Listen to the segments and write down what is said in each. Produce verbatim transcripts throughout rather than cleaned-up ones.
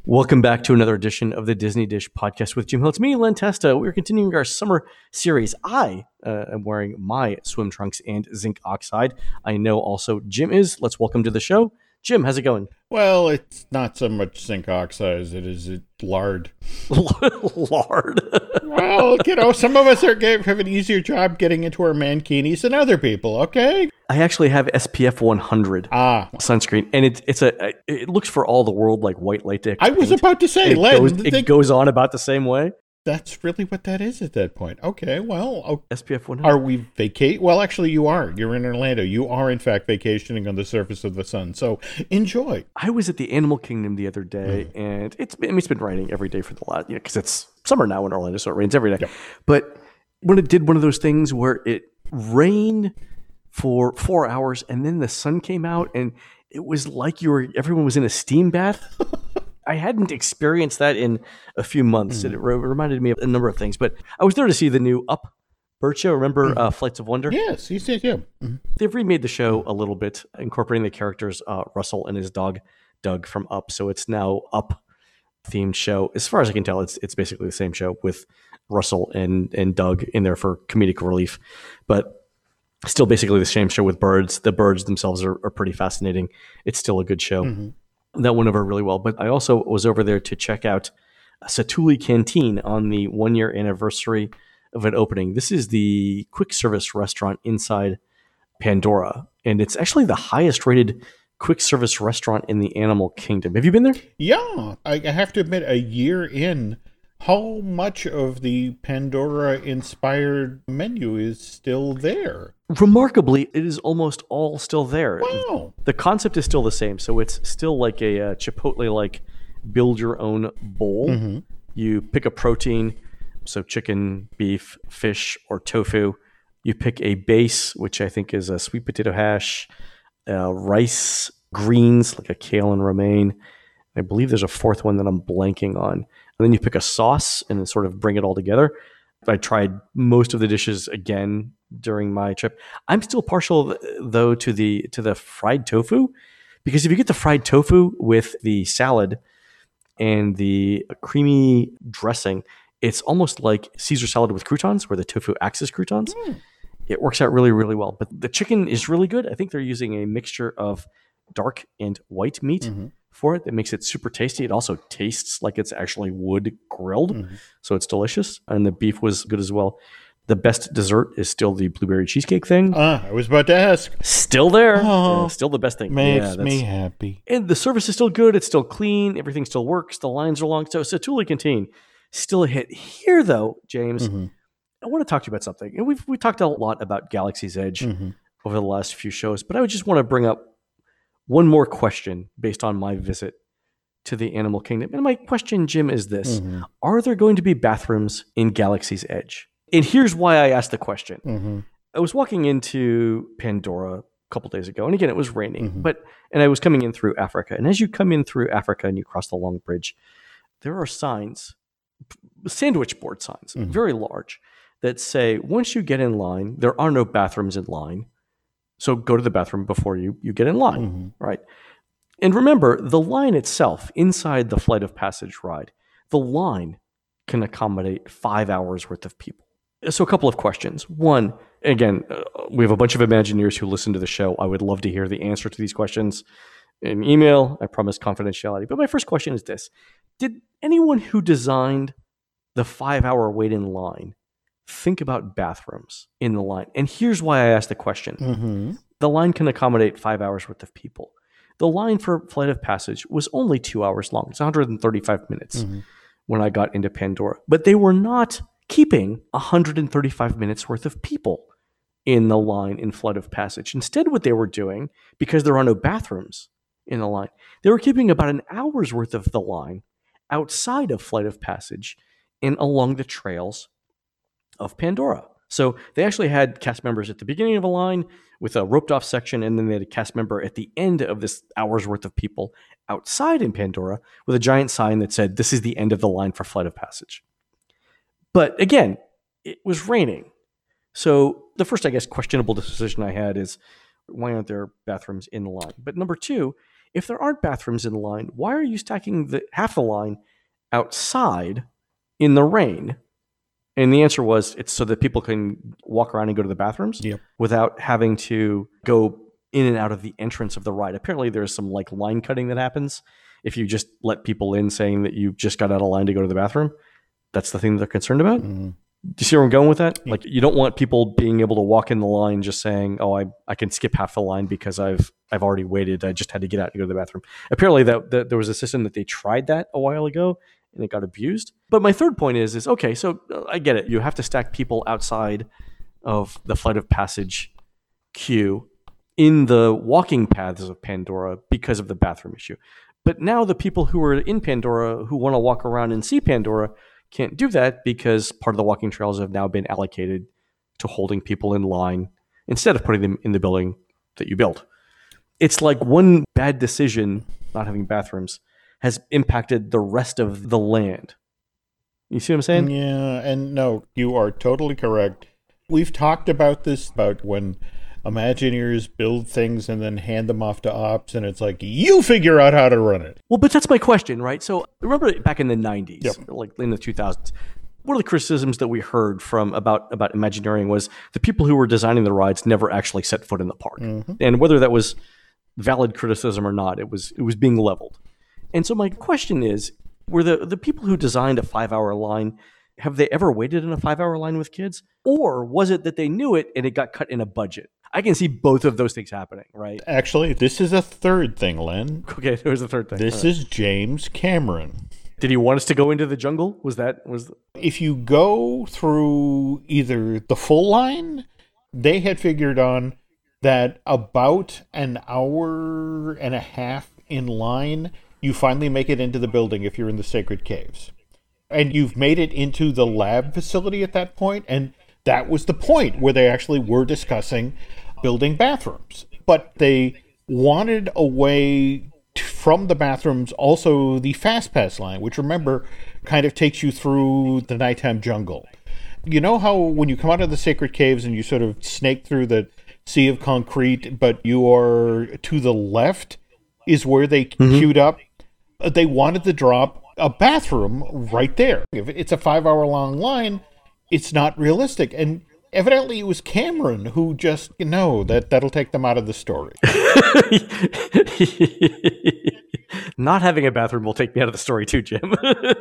Welcome back to another edition of the Disney Dish podcast with Jim Hill. It's me, Len Testa. We're continuing our summer series. I uh, am wearing my swim trunks and zinc oxide. I know also Jim is. Let's welcome to the show. Jim, how's it going? Well, it's not so much zinc oxide as it is lard. Lard? Well, you know, some of us are have an easier job getting into our mankinis than other people, okay? I actually have S P F one hundred ah. sunscreen, and it, it's a it looks for all the world like white latex I was paint. about to say, it, Len, goes, they, it goes on about the same way. That's really what that is at that point. Okay, well, okay. S P F one hundred. Are we vacate? Well, actually, you are. You're in Orlando. You are, in fact, vacationing on the surface of the sun. So enjoy. I was at the Animal Kingdom the other day, mm. and it's I mean, it's been raining every day for the last, you know, because it's summer now in Orlando, so it rains every day. Yep. But when it did one of those things where it rained for four hours, and then the sun came out, and it was like you were everyone was in a steam bath. I hadn't experienced that in a few months. Mm. It re- reminded me of a number of things. But I was there to see the new Up bird show. Remember mm. uh, Flights of Wonder? Yes, he said, yeah. Mm-hmm. They've remade the show a little bit, incorporating the characters uh, Russell and his dog Doug from Up. So it's now Up themed show. As far as I can tell, it's it's basically the same show with Russell and and Doug in there for comedic relief, but still basically the same show with birds. The birds themselves are, are pretty fascinating. It's still a good show. Mm-hmm. That went over really well. But I also was over there to check out Satu'li Canteen on the one-year anniversary of an opening. This is the quick service restaurant inside Pandora, and it's actually the highest-rated quick service restaurant in the Animal Kingdom. Have you been there? Yeah. I have to admit, a year in, how much of the Pandora-inspired menu is still there? Remarkably, it is almost all still there. Wow. The concept is still the same. So it's still like a uh, Chipotle-like build-your-own bowl. Mm-hmm. You pick a protein, so chicken, beef, fish, or tofu. You pick a base, which I think is a sweet potato hash, uh, rice, greens, like a kale and romaine. I believe there's a fourth one that I'm blanking on. And then you pick a sauce and then sort of bring it all together. I tried most of the dishes again during my trip. I'm still partial, though, to the to the fried tofu, because if you get the fried tofu with the salad and the creamy dressing, it's almost like Caesar salad with croutons, where the tofu acts as croutons. Mm. It works out really, really well. But the chicken is really good. I think they're using a mixture of dark and white meat. Mm-hmm. for it that makes it super tasty. It also tastes like it's actually wood grilled, mm-hmm. so it's delicious. And the beef was good as well. The best dessert is still the blueberry cheesecake thing. Uh, I was about to ask. Still there. Oh, yeah, still the best thing. Makes yeah, me happy. And the service is still good. It's still clean. Everything still works. The lines are long. So Satu'li Canteen, still a hit. Here, though, James, mm-hmm. I want to talk to you about something. And we've we talked a lot about Galaxy's Edge mm-hmm. over the last few shows, but I would just want to bring up one more question based on my visit to the Animal Kingdom. And my question, Jim, is this. Mm-hmm. Are there going to be bathrooms in Galaxy's Edge? And here's why I asked the question. Mm-hmm. I was walking into Pandora a couple days ago, and again, it was raining, mm-hmm. but and I was coming in through Africa. And as you come in through Africa and you cross the Long Bridge, there are signs, sandwich board signs, mm-hmm. very large, that say, once you get in line, there are no bathrooms in line. So go to the bathroom before you, you get in line, mm-hmm. right? And remember, the line itself, inside the Flight of Passage ride, the line can accommodate five hours worth of people. So a couple of questions. One, again, uh, we have a bunch of Imagineers who listen to the show. I would love to hear the answer to these questions in email. I promise confidentiality. But my first question is this. Did anyone who designed the five-hour wait in line think about bathrooms in the line? And here's why I asked the question. Mm-hmm. The line can accommodate five hours worth of people. The line for Flight of Passage was only two hours long. It's one hundred thirty-five minutes mm-hmm. when I got into Pandora. But they were not keeping one hundred thirty-five minutes worth of people in the line in Flight of Passage. Instead, what they were doing, because there are no bathrooms in the line, they were keeping about an hour's worth of the line outside of Flight of Passage and along the trails of Pandora. So they actually had cast members at the beginning of a line with a roped off section, and then they had a cast member at the end of this hour's worth of people outside in Pandora with a giant sign that said, this is the end of the line for Flight of Passage. But again, it was raining. So the first, I guess, questionable decision I had is, why aren't there bathrooms in the line? But number two, if there aren't bathrooms in the line, why are you stacking the half the line outside in the rain? And the answer was, it's so that people can walk around and go to the bathrooms Yep. without having to go in and out of the entrance of the ride. Apparently there's some like line cutting that happens if you just let people in saying that you just got out of line to go to the bathroom. That's the thing that they're concerned about. Mm-hmm. Do you see where I'm going with that? Like, you don't want people being able to walk in the line just saying, "Oh, I I can skip half the line because I've I've already waited. I just had to get out and go to the bathroom." Apparently, that, that there was a system that they tried that a while ago and it got abused. But my third point is, is okay. So uh, I get it. You have to stack people outside of the Flight of Passage queue in the walking paths of Pandora because of the bathroom issue. But now the people who are in Pandora who want to walk around and see Pandora can't do that because part of the walking trails have now been allocated to holding people in line instead of putting them in the building that you built. It's like one bad decision, not having bathrooms, has impacted the rest of the land. You see what I'm saying? Yeah, and no, you are totally correct. We've talked about this, about when Imagineers build things and then hand them off to ops, and it's like, you figure out how to run it. Well, but that's my question, right? So remember back in the nineties, Yep. like in the two thousands, one of the criticisms that we heard from about, about Imagineering was the people who were designing the rides never actually set foot in the park. Mm-hmm. And whether that was valid criticism or not, it was it was being leveled. And so my question is, were the, the people who designed a five-hour line, have they ever waited in a five-hour line with kids? Or was it that they knew it and it got cut in a budget? I can see both of those things happening, right? Actually, this is a third thing, Len. Okay, there's the third thing. This right. is James Cameron. Did he want us to go into the jungle? Was that was? If you go through either the full line, they had figured on that about an hour and a half in line, you finally make it into the building if you're in the Sacred Caves. And you've made it into the lab facility at that point, and that was the point where they actually were discussing building bathrooms. But they wanted a way t- from the bathrooms, also the Fast Pass line, which, remember, kind of takes you through the nighttime jungle. You know how when you come out of the Sacred Caves and you sort of snake through the sea of concrete, but you are to the left is where they mm-hmm. queued up? They wanted to drop a bathroom right there. If it's a five-hour long line, it's not realistic. And evidently it was Cameron who just, you know, that, that'll take them out of the story. Not having a bathroom will take me out of the story too, Jim.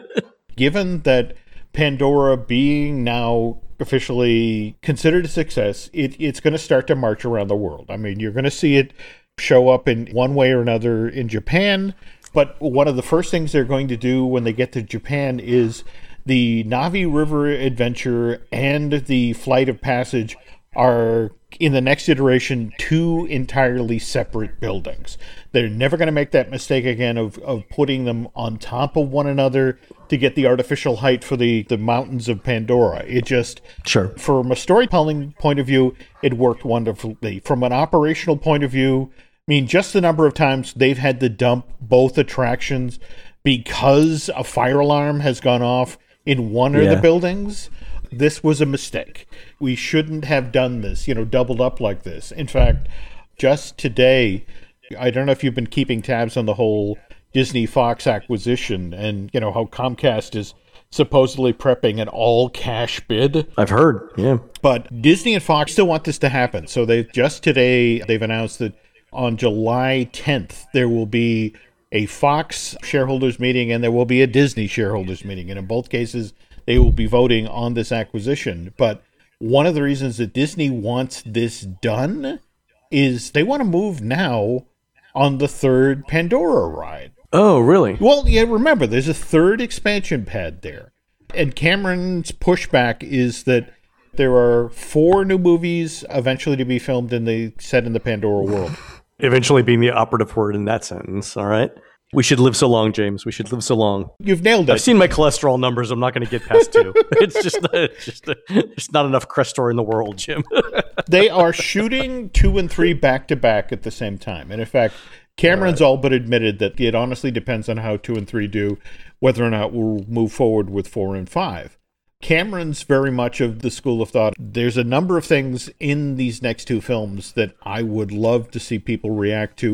Given that Pandora being now officially considered a success, it, it's going to start to march around the world. I mean, you're going to see it show up in one way or another in Japan. But one of the first things they're going to do when they get to Japan is the Navi River Adventure and the Flight of Passage are, in the next iteration, two entirely separate buildings. They're never going to make that mistake again of, of putting them on top of one another to get the artificial height for the, the mountains of Pandora. It just, sure. From a storytelling point of view, it worked wonderfully. From an operational point of view, I mean, just the number of times they've had to dump both attractions because a fire alarm has gone off in one yeah. of the buildings, this was a mistake. We shouldn't have done this, you know, doubled up like this. In fact, just today, I don't know if you've been keeping tabs on the whole Disney Fox acquisition and, you know, how Comcast is supposedly prepping an all-cash bid. I've heard, yeah. But Disney and Fox still want this to happen. So they just today, they've announced that on July tenth, there will be a Fox shareholders meeting and there will be a Disney shareholders meeting. And in both cases, they will be voting on this acquisition. But one of the reasons that Disney wants this done is they want to move now on the third Pandora ride. Oh, really? Well, yeah, remember, there's a third expansion pad there. And Cameron's pushback is that there are four new movies eventually to be filmed in the set in the Pandora world. Eventually being the operative word in that sentence, all right? We should live so long, James. We should live so long. You've nailed it. I've seen my cholesterol numbers. I'm not going to get past two. It's just, it's just there's not enough Crestor in the world, Jim. They are shooting two and three back to back at the same time. And in fact, Cameron's all, right. all but admitted that it honestly depends on how two and three do, whether or not we'll move forward with four and five. Cameron's very much of the school of thought. There's a number of things in these next two films that I would love to see people react to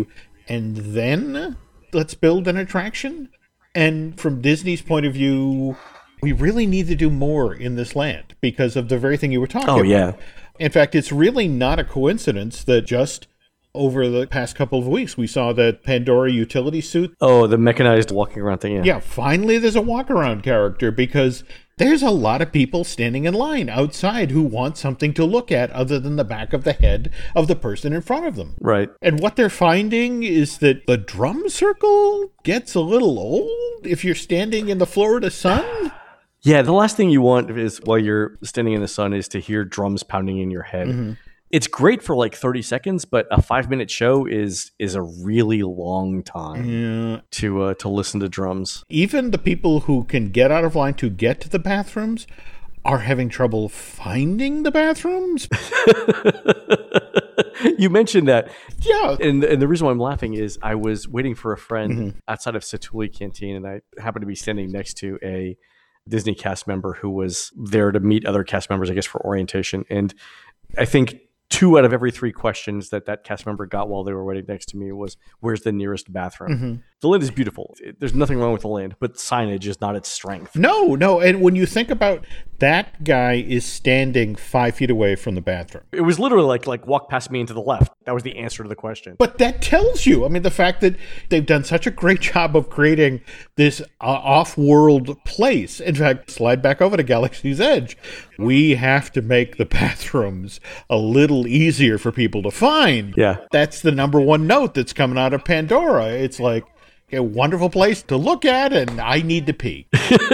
and then let's build an attraction. And from Disney's point of view, we really need to do more in this land because of the very thing you were talking oh, about. Yeah. In fact, it's really not a coincidence that just over the past couple of weeks, we saw that Pandora utility suit. Oh, the mechanized walking around thing, yeah. Yeah, finally there's a walk-around character because there's a lot of people standing in line outside who want something to look at other than the back of the head of the person in front of them. Right. And what they're finding is that the drum circle gets a little old if you're standing in the Florida sun. Yeah, the last thing you want is while you're standing in the sun is to hear drums pounding in your head. Mm-hmm. It's great for like thirty seconds, but a five minute show is is a really long time yeah. to uh, to listen to drums. Even the people who can get out of line to get to the bathrooms are having trouble finding the bathrooms. You mentioned that. Yeah. And, and the reason why I'm laughing is I was waiting for a friend mm-hmm. outside of Satu'li Canteen, and I happened to be standing next to a Disney cast member who was there to meet other cast members, I guess, for orientation. And I think two out of every three questions that that cast member got while they were waiting next to me was, where's the nearest bathroom? Mm-hmm. The land is beautiful. There's nothing wrong with the land, but signage is not its strength. No, no. And when you think about that guy is standing five feet away from the bathroom. It was literally like, like walk past me and to the left. That was the answer to the question. But that tells you, I mean, the fact that they've done such a great job of creating this uh, off-world place. In fact, slide back over to Galaxy's Edge. We have to make the bathrooms a little easier for people to find. Yeah. That's the number one note that's coming out of Pandora. It's like, a wonderful place to look at, and I need to pee.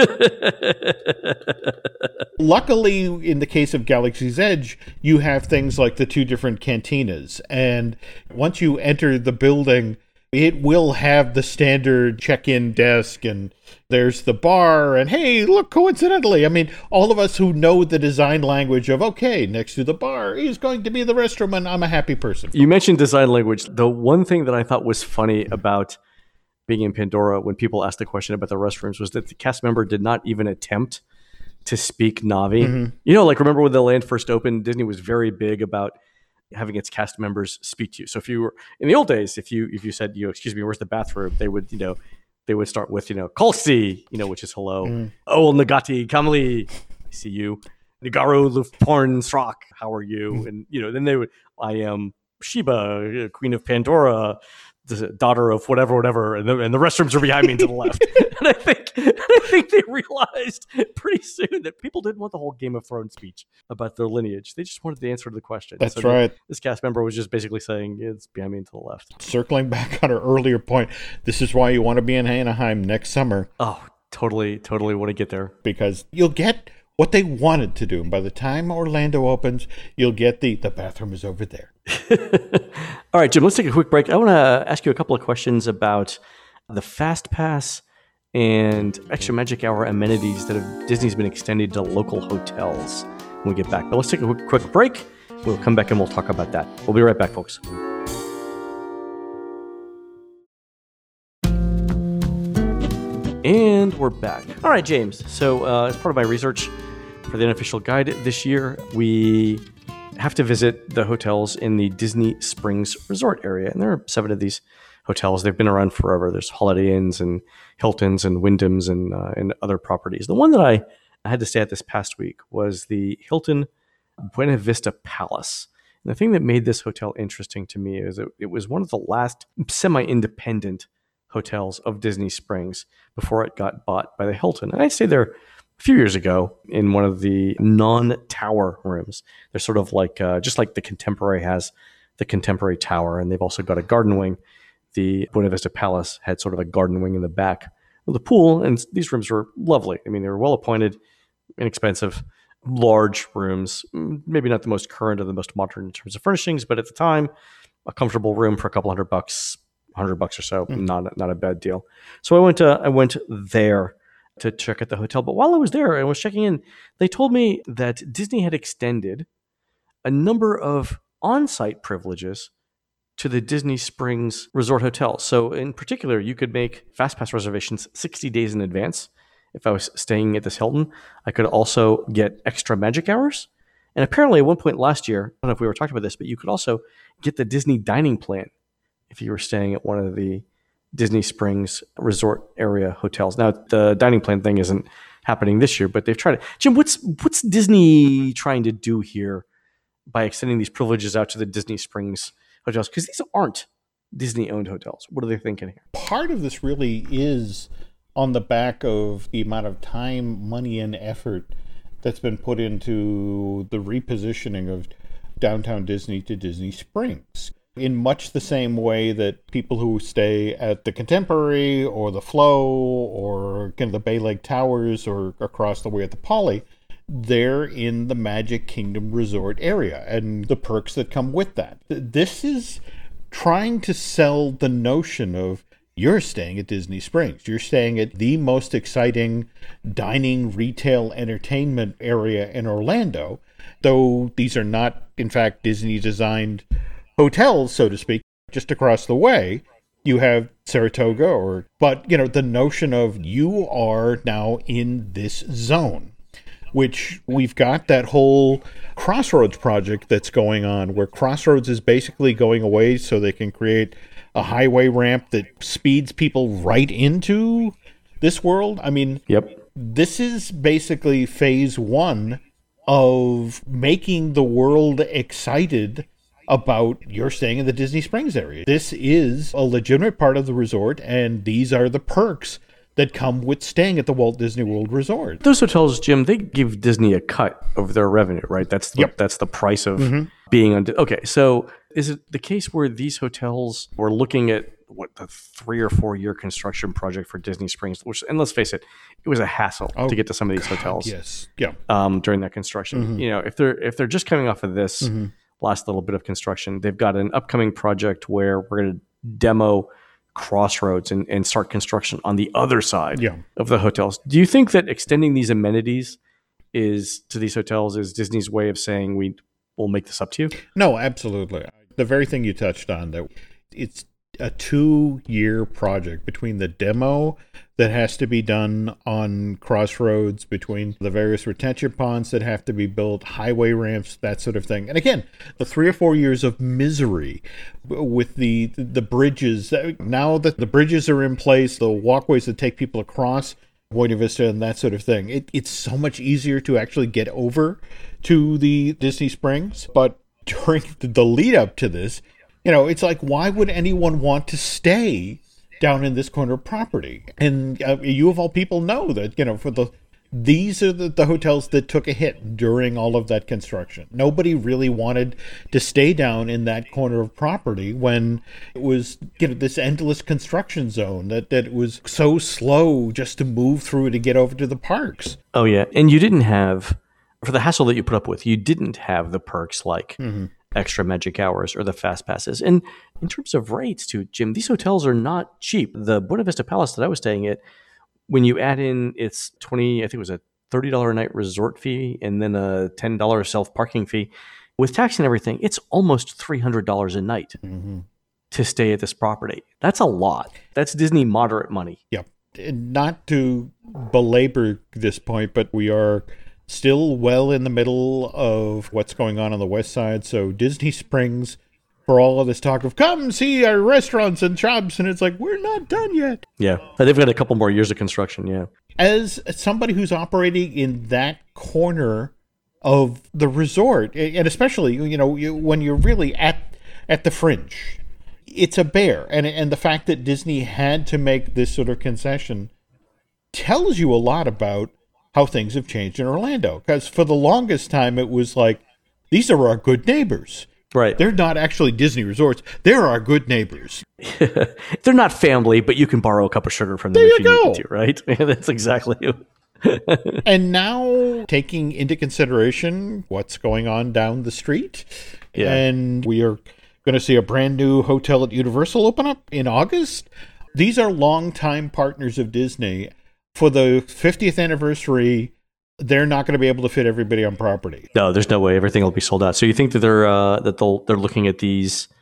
Luckily, in the case of Galaxy's Edge, you have things like the two different cantinas. And once you enter the building, it will have the standard check-in desk, and there's the bar, and hey, look, coincidentally, I mean, all of us who know the design language of, okay, next to the bar is going to be the restroom, and I'm a happy person. You mentioned design language. The one thing that I thought was funny about being in Pandora when people asked the question about the restrooms was that the cast member did not even attempt to speak Na'vi. Mm-hmm. You know, like remember when the land first opened, Disney was very big about having its cast members speak to you. So if you were in the old days, if you if you said, you know, excuse me, where's the bathroom? They would, you know, they would start with, you know, Kalsi, you know, which is hello. Mm-hmm. Oh, Nagati, Kamali, I see you. Nagaru Lufporn Strak, how are you? Mm-hmm. And, you know, then they would, I am Sheba, Queen of Pandora, the daughter of whatever, whatever, and the, and the restrooms are behind me and to the left. And I think I think they realized pretty soon that people didn't want the whole Game of Thrones speech about their lineage. They just wanted the answer to the question. That's so right. The, this cast member was just basically saying, it's behind me and to the left. Circling back on our earlier point, this is why you want to be in Anaheim next summer. Oh, totally, totally want to get there. Because you'll get what they wanted to do. And by the time Orlando opens, you'll get the, the bathroom is over there. All right, Jim, let's take a quick break. I want to ask you a couple of questions about the Fast Pass and Extra Magic Hour amenities that have, Disney's been extending to local hotels when we get back. But let's take a quick, quick break. We'll come back and we'll talk about that. We'll be right back, folks. And we're back. All right, James. So uh, as part of my research for the unofficial guide this year, we have to visit the hotels in the Disney Springs Resort area. And there are seven of these hotels. They've been around forever. There's Holiday Inns and Hiltons and Wyndhams and, uh, and other properties. The one that I, I had to stay at this past week was the Hilton Buena Vista Palace. And the thing that made this hotel interesting to me is it, it was one of the last semi-independent hotels of Disney Springs before it got bought by the Hilton. And I stayed there a few years ago in one of the non-tower rooms. They're sort of like, uh, just like the Contemporary has the Contemporary Tower, and they've also got a garden wing. The Buena Vista Palace had sort of a garden wing in the back of the pool, and these rooms were lovely. I mean, they were well appointed, inexpensive, large rooms, maybe not the most current or the most modern in terms of furnishings, but at the time, a comfortable room for a couple hundred bucks, hundred bucks or so, mm. not not a bad deal. So I went to I went there to check out the hotel. But while I was there and was checking in, they told me that Disney had extended a number of on-site privileges to the Disney Springs Resort Hotel. So in particular, you could make FastPass reservations sixty days in advance. If I was staying at this Hilton, I could also get extra magic hours. And apparently at one point last year, I don't know if we were talking about this, but you could also get the Disney dining plan if you were staying at one of the Disney Springs resort area hotels. Now, the dining plan thing isn't happening this year, but they've tried it. Jim, what's what's Disney trying to do here by extending these privileges out to the Disney Springs hotels? Because these aren't Disney-owned hotels. What are they thinking here? Part of this really is on the back of the amount of time, money, and effort that's been put into the repositioning of Downtown Disney to Disney Springs. In much the same way that people who stay at the Contemporary or the Flow or kind of the Bay Lake Towers or across the way at the Poly, they're in the Magic Kingdom resort area and the perks that come with that. This is trying to sell the notion of you're staying at Disney Springs. You're staying at the most exciting dining, retail, entertainment area in Orlando, though these are not, in fact, Disney-designed hotels, so to speak. Just across the way, you have Saratoga, or but, you know, the notion of you are now in this zone, which we've got that whole Crossroads project that's going on, where Crossroads is basically going away so they can create a highway ramp that speeds people right into this world. I mean, yep. This is basically phase one of making the world excited about you're staying in the Disney Springs area. This is a legitimate part of the resort, and these are the perks that come with staying at the Walt Disney World Resort. Those hotels, Jim, they give Disney a cut of their revenue, right? That's the, yep. that's the price of mm-hmm. being on. Okay, so is it the case where these hotels were looking at what the three or four year construction project for Disney Springs, which, and let's face it, it was a hassle oh, to get to some of these God, hotels. Yes, yeah. Um, during that construction, mm-hmm. you know, if they're if they're just coming off of this mm-hmm. last little bit of construction, they've got an upcoming project where we're going to demo Crossroads and, and start construction on the other side yeah. of the hotels. Do you think that extending these amenities is to these hotels is Disney's way of saying we will make this up to you? No, absolutely. The very thing you touched on, that it's a two-year project between the demo that has to be done on Crossroads, between the various retention ponds that have to be built, highway ramps, that sort of thing. And again, the three or four years of misery with the the bridges. Now that the bridges are in place, the walkways that take people across Buena Vista and that sort of thing, it, it's so much easier to actually get over to the Disney Springs. But during the lead up to this, you know, it's like, why would anyone want to stay down in this corner of property? And uh, you of all people know that, you know, for the these are the, the hotels that took a hit during all of that construction. Nobody really wanted to stay down in that corner of property when it was, you know, this endless construction zone that, that it was so slow just to move through to get over to the parks. Oh, yeah. And you didn't have, for the hassle that you put up with, you didn't have the perks like mm-hmm. extra magic hours or the fast passes. And in terms of rates too, Jim, these hotels are not cheap. The Buena Vista Palace that I was staying at, when you add in its twenty, I think it was a thirty dollars a night resort fee and then a ten dollars self-parking fee, with tax and everything, it's almost three hundred dollars a night mm-hmm. to stay at this property. That's a lot. That's Disney moderate money. Yep. Not to belabor this point, but we are still well in the middle of what's going on on the west side. So Disney Springs, for all of this talk of come see our restaurants and shops, and it's like, we're not done yet. Yeah, they've got a couple more years of construction, yeah. As somebody who's operating in that corner of the resort, and especially, you know, you, when you're really at at the fringe, it's a bear. And, and the fact that Disney had to make this sort of concession tells you a lot about how things have changed in Orlando. Because for the longest time, it was like, these are our good neighbors. Right. They're not actually Disney resorts. They're our good neighbors. They're not family, but you can borrow a cup of sugar from them there if you, you go. need to, right? That's exactly it. And now, taking into consideration what's going on down the street, yeah. and we are going to see a brand new hotel at Universal open up in August. These are longtime partners of Disney. For the fiftieth anniversary, they're not going to be able to fit everybody on property. No, there's no way. Everything will be sold out. So you think that they're uh, that they'll they're looking at these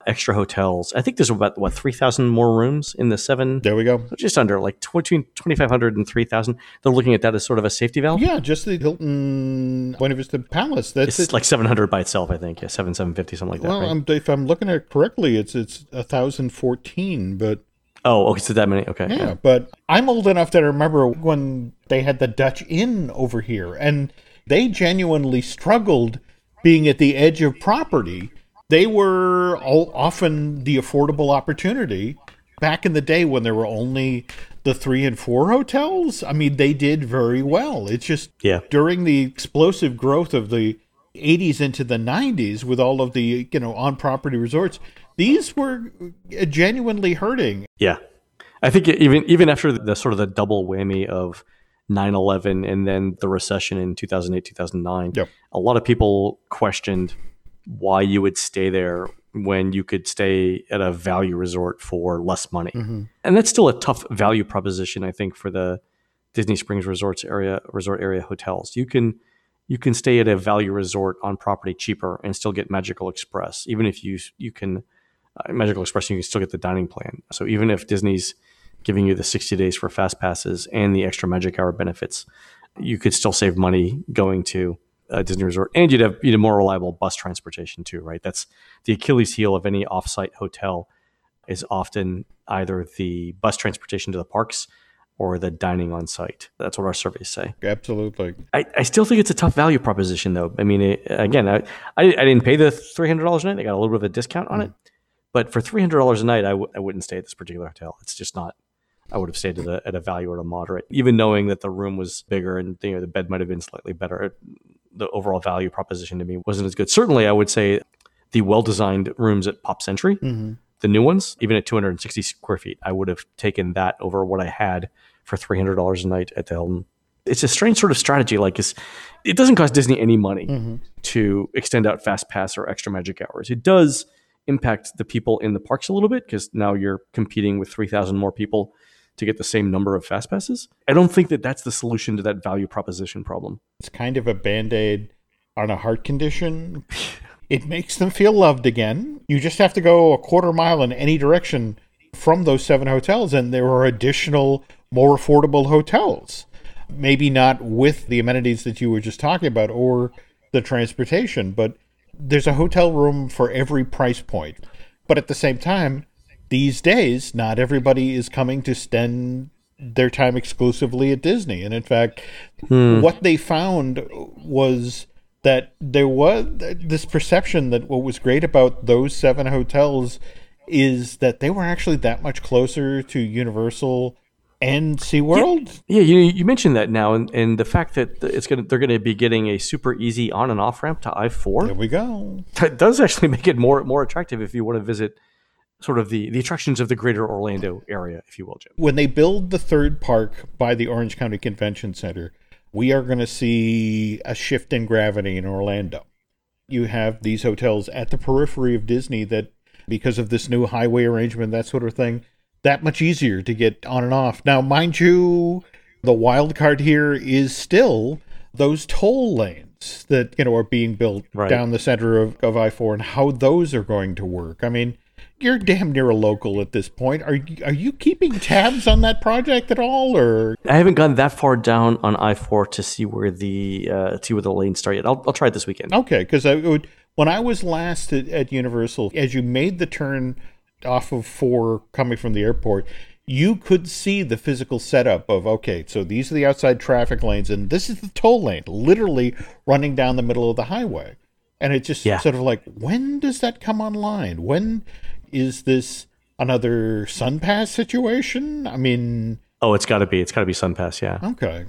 extra hotels. I think there's about, what, three thousand more rooms in the seven? There we go. Just under, like between twenty-five hundred and three thousand. They're looking at that as sort of a safety valve? Yeah, just the Hilton Buena Vista Palace. That's it's it. like seven hundred by itself, I think. Yeah, seven, seven fifty, something like that. Well, right? I'm, if I'm looking at it correctly, it's it's one thousand fourteen, but... Oh, okay, so that many, okay. Yeah, yeah. But I'm old enough that I remember when they had the Dutch Inn over here, and they genuinely struggled being at the edge of property. They were all, often the affordable opportunity. Back in the day when there were only the three and four hotels, I mean, they did very well. It's just yeah. during the explosive growth of the eighties into the nineties with all of the, you know, on-property resorts, these were genuinely hurting. Yeah. I think even even after the sort of the double whammy of nine eleven and then the recession in two thousand eight, two thousand nine, yep. a lot of people questioned why you would stay there when you could stay at a value resort for less money. Mm-hmm. And that's still a tough value proposition, I think, for the Disney Springs resorts area, resort area hotels. You can you can stay at a value resort on property cheaper and still get Magical Express, even if you you can uh, Magical Express, you can still get the dining plan. So even if Disney's giving you the sixty days for fast passes and the extra Magic Hour benefits, you could still save money going to a Disney resort, and you'd have, you'd have more reliable bus transportation too, right? That's the Achilles heel of any offsite hotel, is often either the bus transportation to the parks or the dining on site. That's what our surveys say. Absolutely. I, I still think it's a tough value proposition, though. I mean, it, again, I, I I didn't pay the three hundred dollars a night. I got a little bit of a discount on mm. it. But for three hundred dollars a night, I, w- I wouldn't stay at this particular hotel. It's just not. I would have stayed at a, at a value or a moderate, even knowing that the room was bigger and, you know, the bed might have been slightly better. The overall value proposition to me wasn't as good. Certainly, I would say the well-designed rooms at Pop Century, mm-hmm. the new ones, even at two hundred sixty square feet, I would have taken that over what I had for three hundred dollars a night at the Hilton. It's a strange sort of strategy. Like, it's, it doesn't cost Disney any money mm-hmm. to extend out Fast Pass or extra Magic Hours. It does impact the people in the parks a little bit because now you're competing with three thousand more people to get the same number of fast passes. I don't think that that's the solution to that value proposition problem. It's kind of a Band-Aid on a heart condition. It makes them feel loved again. You just have to go a quarter mile in any direction from those seven hotels, and there are additional, more affordable hotels. Maybe not with the amenities that you were just talking about or the transportation, but there's a hotel room for every price point. But at the same time, these days, not everybody is coming to spend their time exclusively at Disney. And in fact, hmm. what they found was that there was this perception that what was great about those seven hotels is that they were actually that much closer to Universal and SeaWorld. Yeah, yeah, you you mentioned that now, and, and the fact that it's gonna they're going to be getting a super easy on and off ramp to I four. There we go. That does actually make it more more attractive if you want to visit sort of the, the attractions of the greater Orlando area, if you will, Jim. When they build the third park by the Orange County Convention Center, we are going to see a shift in gravity in Orlando. You have these hotels at the periphery of Disney that, because of this new highway arrangement, that sort of thing, that much easier to get on and off. Now, mind you, the wild card here is still those toll lanes that, you know, are being built right down the center of, of I four and how those are going to work. I mean, you're damn near a local at this point. Are you, are you keeping tabs on that project at all, or? I haven't gone that far down on I four to see where the uh, see where the lanes start yet. I'll I'll try it this weekend. Okay, because I would when I was last at, at Universal, as you made the turn off of four coming from the airport, you could see the physical setup of, okay, so these are the outside traffic lanes, and this is the toll lane, literally running down the middle of the highway. And it's just yeah. sort of like, when does that come online? When is this another SunPass situation? I mean... Oh, it's got to be. It's got to be SunPass, yeah. Okay.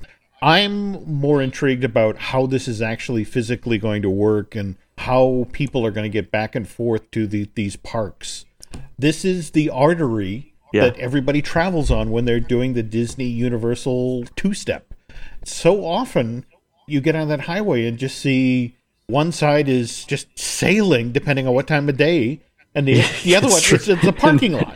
I'm more intrigued about how this is actually physically going to work and how people are going to get back and forth to the, these parks. This is the artery yeah. that everybody travels on when they're doing the Disney Universal two-step. So often, you get on that highway and just see one side is just sailing, depending on what time of day, and the, the other one, it's, it's a parking lot.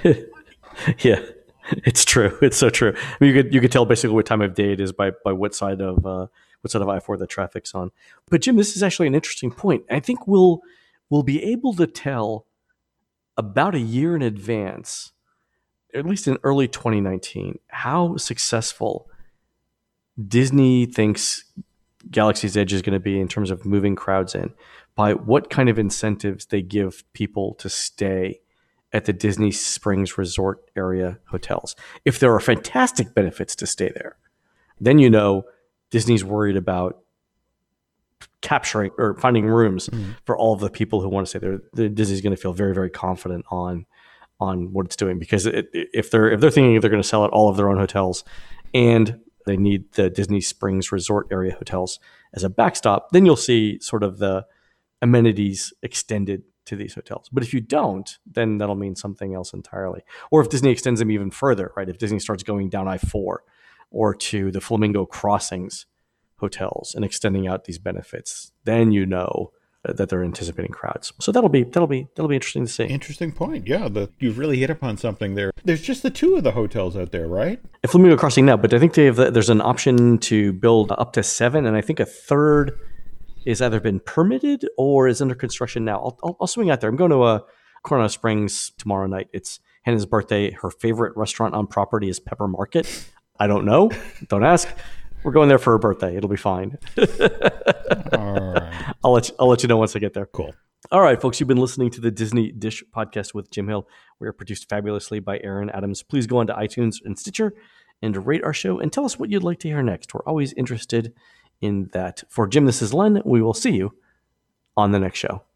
Yeah, it's true. It's so true. I mean, you could you could tell basically what time of day it is by by what side of uh, what side of I four the traffic's on. But Jim, this is actually an interesting point. I think we'll we'll be able to tell about a year in advance, at least in early twenty nineteen, how successful Disney thinks Galaxy's Edge is going to be in terms of moving crowds in, by what kind of incentives they give people to stay at the Disney Springs Resort area hotels. If there are fantastic benefits to stay there, then you know Disney's worried about capturing or finding rooms mm-hmm. for all of the people who want to stay there. The Disney's going to feel very, very confident on on what it's doing, because it, if they're if they're thinking they're going to sell out all of their own hotels, and they need the Disney Springs Resort area hotels as a backstop, then you'll see sort of the amenities extended to these hotels. But if you don't, then that'll mean something else entirely. Or if Disney extends them even further, right? If Disney starts going down I four or to the Flamingo Crossings hotels and extending out these benefits, then you know that they're anticipating crowds. So that'll be that'll be that'll be interesting to see. Interesting point. Yeah, the, you've really hit upon something there. There's just the two of the hotels out there, right? At Flamingo Crossing now, but I think they have, there's an option to build up to seven, and I think a third is either been permitted or is under construction now. I'll, I'll, I'll swing out there. I'm going to uh, Coronado Springs tomorrow night. It's Hannah's birthday. Her favorite restaurant on property is Pepper Market. I don't know. Don't ask. We're going there for her birthday. It'll be fine. All right. I'll let you, I'll let you know once I get there. Cool. All right, folks. You've been listening to the Disney Dish podcast with Jim Hill. We are produced fabulously by Aaron Adams. Please go on to iTunes and Stitcher and rate our show and tell us what you'd like to hear next. We're always interested in that. For Jim, this is Len. We will see you on the next show.